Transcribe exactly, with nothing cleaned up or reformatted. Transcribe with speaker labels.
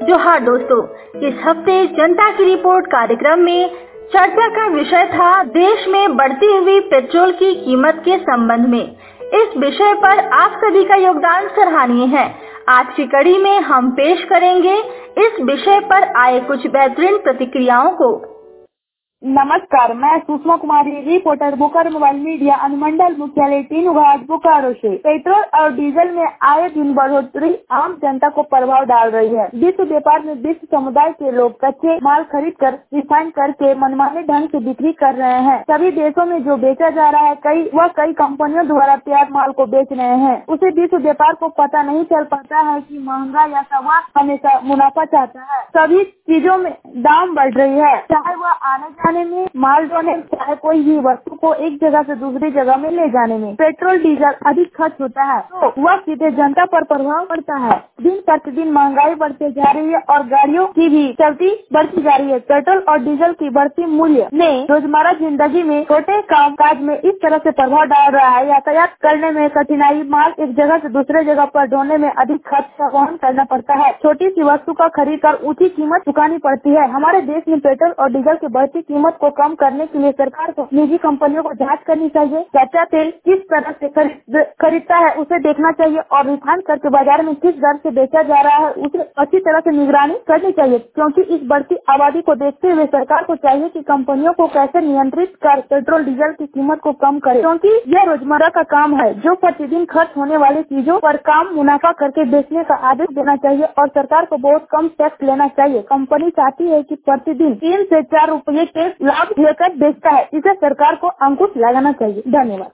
Speaker 1: जोहार दोस्तों, इस हफ्ते जनता की रिपोर्ट कार्यक्रम में चर्चा का विषय था देश में बढ़ती हुई पेट्रोल की कीमत के संबंध में। इस विषय पर आप सभी का योगदान सराहनीय है। आज की कड़ी में हम पेश करेंगे इस विषय पर आए कुछ बेहतरीन प्रतिक्रियाओं को।
Speaker 2: नमस्कार, मैं Sushma Kumari, reporter Bokaro mobile media अनुमंडल मुख्यालय तीन घाट बोकारो से। पेट्रोल और डीजल में आए दिन बढ़ोतरी आम जनता को प्रभाव डाल रही है। विश्व व्यापार में विश्व समुदाय के लोग कच्चे माल खरीद कर रिफाइन करके मनमाने ढंग से बिक्री कर रहे हैं। सभी देशों में जो बेचा जा रहा है कई वह कई कंपनियों द्वारा तैयार माल को बेच रहे हैं। उसे विश्व व्यापार को पता नहीं चल पाता है कि महंगा या सवा हमेशा मुनाफा चाहता है। सभी चीजों में दाम बढ़ रही है, चाहे वह आने जाने में, माल ढोने, चाहे कोई भी वस्तु को एक जगह से दूसरी जगह में ले जाने में। पेट्रोल डीजल अधिक खर्च होता है तो वह सीधे जनता पर प्रभाव पड़ता है। दिन प्रतिदिन महंगाई बढ़ती जा रही है और गाड़ियों की भी चलती बढ़ती जा रही है। पेट्रोल और डीजल की बढ़ती मूल्य ने रोजमर्रा जिंदगी में छोटे काम काज में इस तरह से प्रभाव डाल रहा है। यातायात करने में कठिनाई, माल एक जगह से दूसरे जगह पर ढोने में अधिक खर्च का वहन करना पड़ता है। छोटी सी वस्तु का खरीद कर ऊंची कीमत चुकानी पड़ती है। हमारे देश में पेट्रोल और डीजल की बढ़ती कीमत को कम करने के लिए सरकार को निजी कंपनियों को जांच करनी चाहिए। कच्चा तेल किस तरह से खरीद, खरीदता है उसे देखना चाहिए और रिफाइन करके बाजार में किस दर से बेचा जा रहा है उसे अच्छी तरह से निगरानी करनी चाहिए, क्योंकि इस बढ़ती आबादी को देखते हुए सरकार को चाहिए कि कंपनियों को कैसे नियंत्रित कर पेट्रोल डीजल की कीमत को कम करे, क्योंकि यह रोजमर्रा का काम है जो प्रतिदिन खर्च होने वाली चीजों पर कम मुनाफा करके बेचने का आदेश देना चाहिए और सरकार को बहुत कम टैक्स लेना चाहिए। कंपनी चाहती है कि प्रतिदिन तीन से चार रुपये के लाभ लेकर बेचता है, इसे सरकार को अंकुश लगाना चाहिए। धन्यवाद।